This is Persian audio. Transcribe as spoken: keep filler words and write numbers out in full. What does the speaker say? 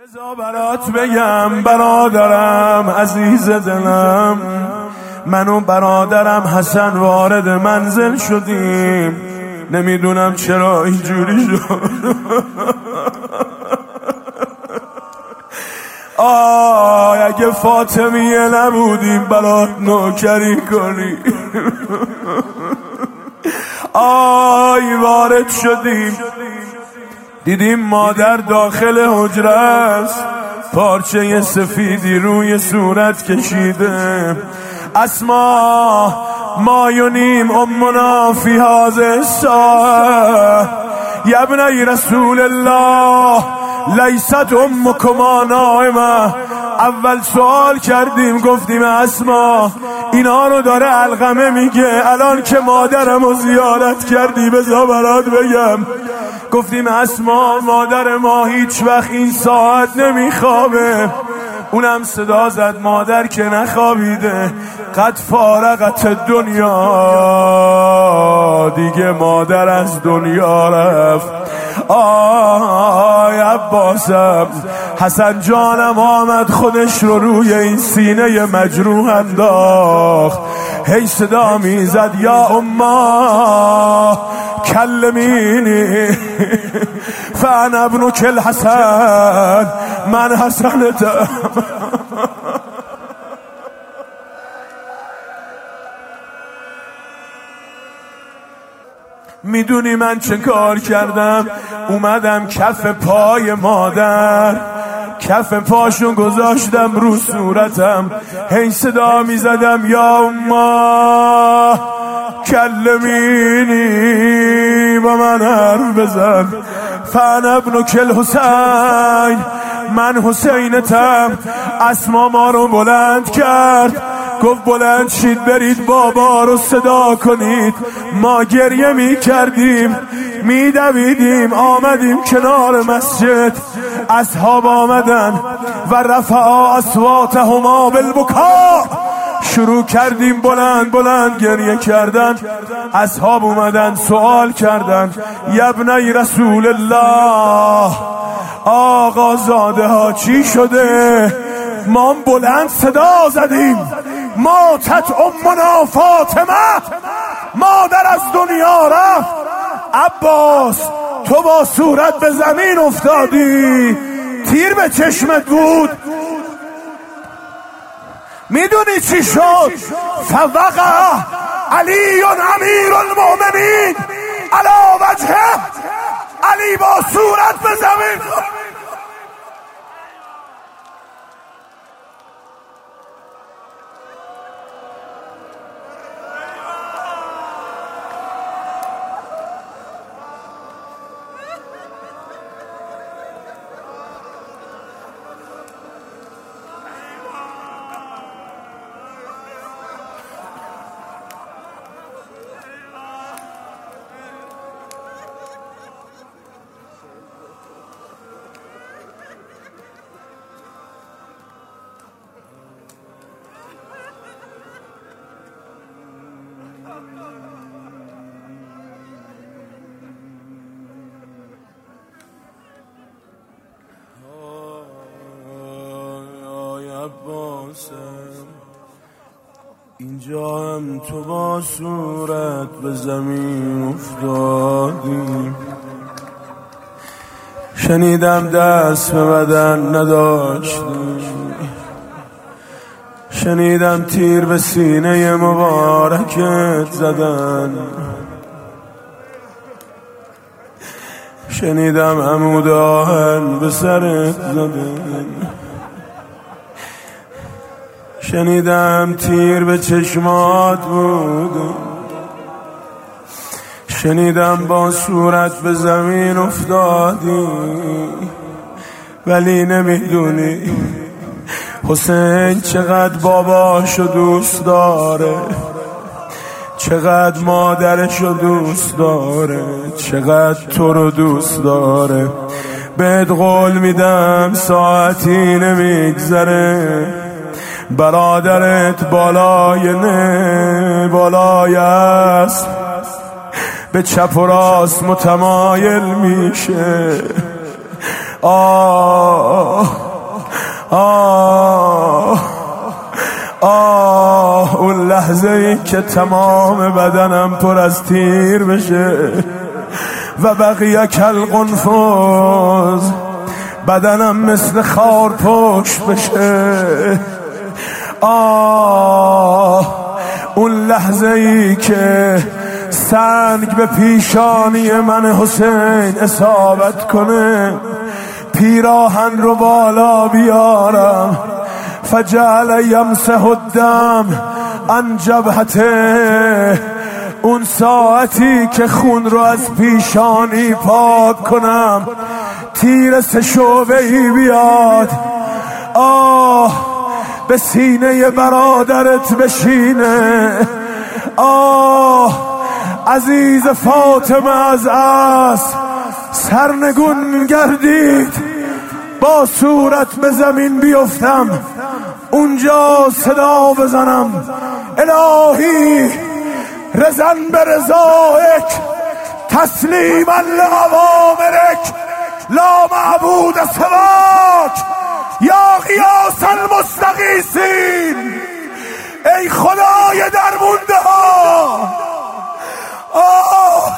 بذار برات بگم برادرم عزیز دلم، من و برادرم حسن وارد منزل شدیم، نمیدونم چرا اینجوری شد. آی اگه فاطمیه نبودیم برات نوکری کنی. آی وارد شدیم دیدیم مادر داخل حجره است، پارچه سفیدی روی صورت کشیده. اسما مایونیم امنا فی هذه الساعه یا ابنی رسول الله لیست امکما نائمه. اول سوال کردیم گفتیم اسما اینا رو داره علقمه میگه، الان که مادرم رو زیارت کردی بذار برات بگم. گفتیم اسما مادر ما هیچ وقت این ساعت نمیخوابه. اونم صدا زد مادر که نخوابیده، قد فارقت دنیا، دیگه مادر از دنیا رفت. آی عباسم حسن جانم آمد خودش رو روی این سینه مجروح انداخت، هی صدا میزد یا اما کلمینی فانا ابنک الحسن، من حسنتم. میدونی من چه کار کردم؟ اومدم کف پای مادر، کف پاشو گذاشتم رو صورتم، هی صدا میزدم یا اما کلمینی، با من حرف بزن. فانا ابنک الحسین، من حسینتم. اسما ما رو بلند کرد، گفت بلند شید برید بابا رو صدا کنید. ما گریه می کردیم می دویدیم، آمدیم کنار مسجد، اصحاب آمدن و رفعا اصواتهما بالبکا، شروع کردیم بلند بلند گریه کردن. اصحاب اومدن سوال کردن یا ابنی رسول الله آقا زاده ها چی شده؟ ما بلند صدا زدیم ماتت امنا فاطمه، مادر از دنیا رفت. عباس تو با صورت به زمین افتادی، تیر به چشمت بود. میدونی چی شد؟ فوقع علی امیر المؤمنین علی وجهه، علی با صورت به زمین. اینجا هم تو با صورت به زمین افتادی، شنیدم دست به بدن نداشتی، شنیدم تیر به سینه مبارکت زدن، شنیدم عمود آهن به سرت زدن، شنیدم تیر به چشمات بود، شنیدم با صورت به زمین افتادی، ولی نمیدونی حسین چقدر باباشو دوست داره، چقدر مادرشو دوست داره، چقدر تو رو دوست داره. بهت قول میدم ساعتی نمیگذره برادرت بالای نه بالای است به چپ و راست متمایل میشه. آه لحظه ای که تمام بدنم پر از تیر بشه و بقیه کل قنفذ، بدنم مثل خار پشت بشه. آه اون لحظه ای که سنگ به پیشانی من حسین اصابت کنه، پیراهن رو بالا بیارم، فجعل یمسح الدم عن جبهته، اون ساعتی که خون رو از پیشانی پاک کنم، تیر سه شعبه ای بیاد، آه به سینه برادرت بشینه. آه عزیز فاطمه از اسب سرنگون گردید، با صورت به زمین بیفتم، اونجا صدا بزنم الهی رزن به رضایک تسلیما لأوامرک لا معبود سواک یا غیاث المستغیثین. ای خدای درمونده ها، آه